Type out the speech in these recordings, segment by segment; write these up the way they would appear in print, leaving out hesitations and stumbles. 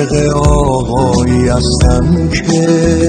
عاشق آقایی هستم که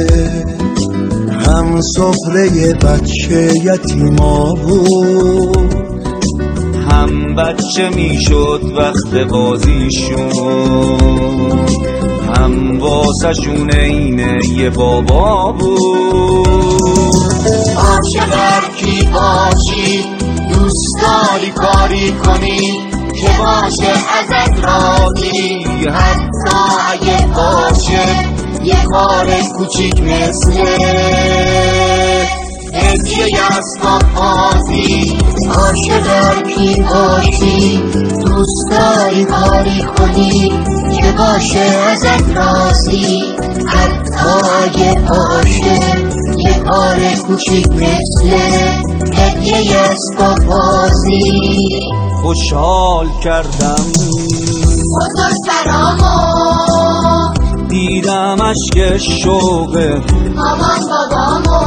هم سفره بچه یتیما بود، هم بچه میشد وقت بازیشون، هم واسه شون اینه یه بابا بود. عاشق هر کی باشی دوست داری کاری کنی که باشه ازت راضی، حتی اگه باشه یه کار کوچیک مثل هدیه از پاپازی. عاشق هر کی باشی دوست داری کاری کنی که باشه ازت راضی، حتی اگه باشه یه کار کوچیک مثل هدیه از پاپازی. خوشحال کردم بزرگترامو، دیدم اشک شوق مامان بابامو،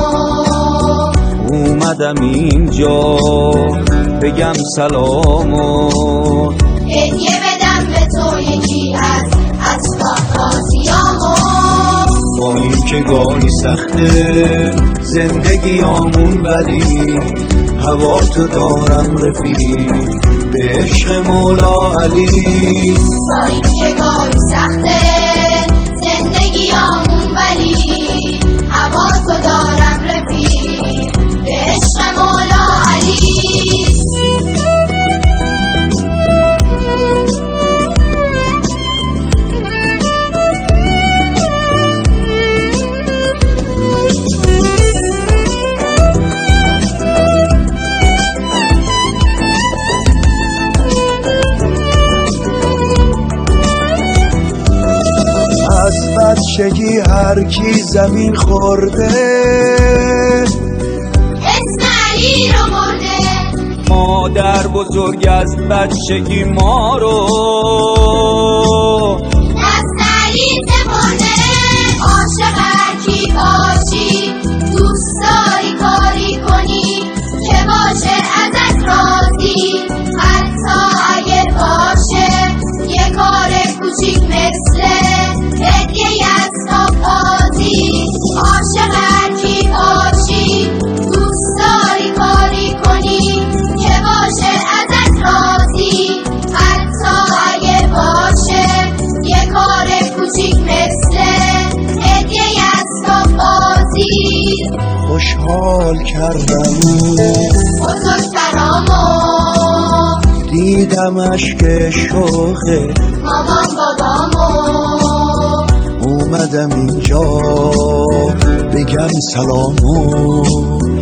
اومدم اینجا بگم سلامو، هدیه بدم به تو یکی از اسباب بازیامو. با این که گاهی سخته زندگیامون ولی هوا تو دارم رفیق به عشق مولا علی. با این که گاهی سخته زندگیامون ولی هوا تو دارم رفیق به عشق مولا علی. از بچگی هر کی زمین خورده اسم علی رو برده، مادر بزرگ از بچگی ما رو دست علی سپرده. عاشق هر کی باشی دوست داری کاری کنی که باشه ازت راضی، حتی اگه باشه یه کار کوچیک مثل هدیه از پاپازی. عاشق هر کی باشی دوست داری کاری کنی که باشه ازت راضی، حتی اگه باشه یه کار کوچیک مثل هدیه از پاپازی. خوشحال کردم بزرگترامو، دیدم اشک شوق مامان بابامو، اومدم اینجا بگم سلامو.